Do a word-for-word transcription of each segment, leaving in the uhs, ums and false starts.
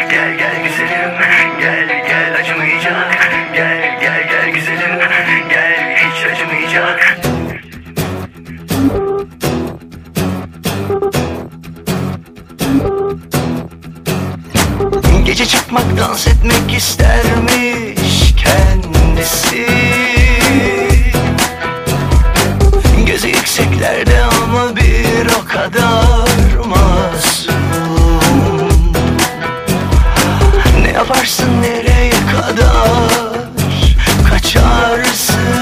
Gel gel güzelim, gel gel acımayacak. Gel gel gel güzelim, gel hiç acımayacak. Gece çıkmak, dans etmek istermiş kendisi. Gözü yükseklerde ama bir o kadar masum. Ne yaparsın, nereye kadar kaçarsın?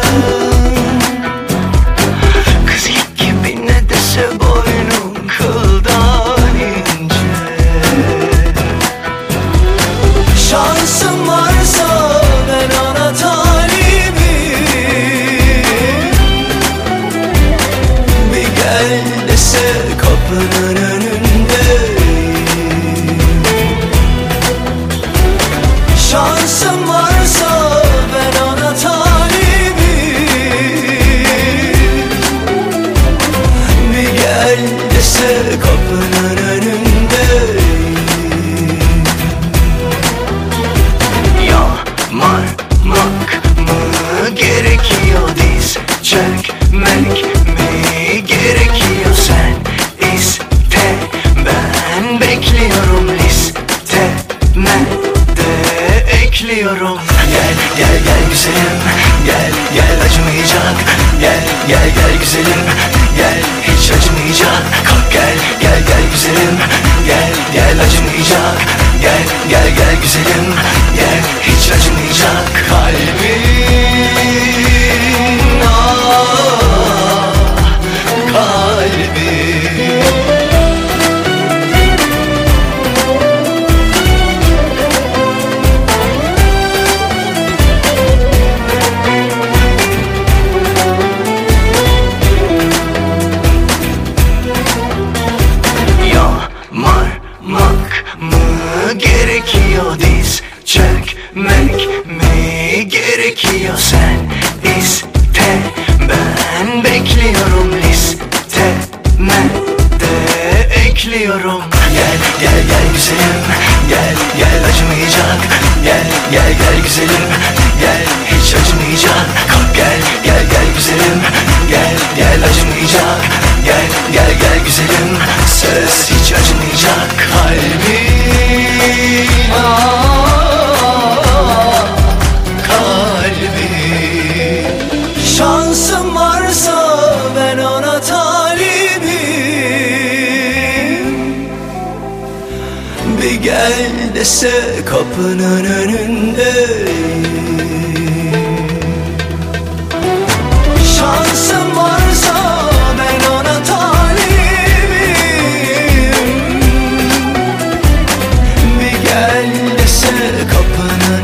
Kız ilk gibi ne dese boynun kıldan ince. Şansım varsa ben ona talibim. Bir gel dese kapının önündeyim. Şansım varsa ben ona talibim. Bir gel dese kapının önündeyim. Yağmarmak mı gerekiyor, diz çökmek mi gerekiyor? Sen iste, ben bekliyorum, listeme de ekliyorum. Gel gel gel güzelim, gel gel acımayacak. Gel gel gel güzelim, gel hiç acımayacak. Kalk gel gel gel güzelim, gel gel acımayacak. Gel gel gel güzelim, gel hiç acımayacak. Kalbim, ah, kalbim. Yağmarmak mı gerekiyor, diz çökmek mi gerekiyor? Sen iste, ben bekliyorum, listeme de ekliyorum. Gel gel gel güzelim, gel gel acımayacak. Gel gel gel güzelim, gel hiç acımayacak. Kalk gel gel gel güzelim, gel gel acımayacak. Gel gel gel güzelim, söz hiç acımayacak. Kalbim, ah, kalbim. Şansım varsa ben ona talibim. Bir gel dese kapının önündeyim. Şansım varsa ben ona talibim. Bir gel dese kapının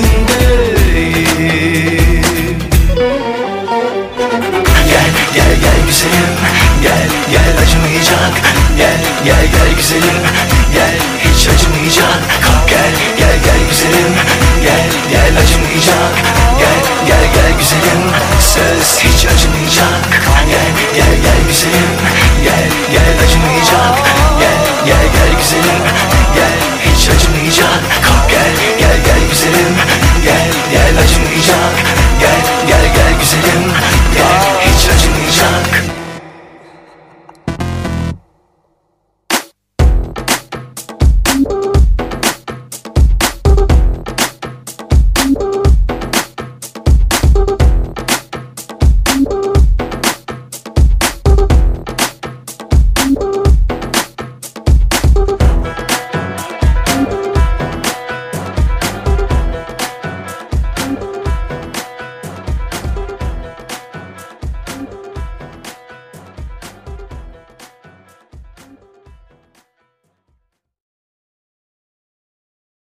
önündeyim. Gel gel gel güzelim, gel gel acımayacak. Gel gel gel güzelim, gel hiç acımayacak. Kalk gel gel gel güzelim, gel gel acımayacak. Gel gel gel güzelim, söz hiç acımayacak. Gel gel gel güzelim,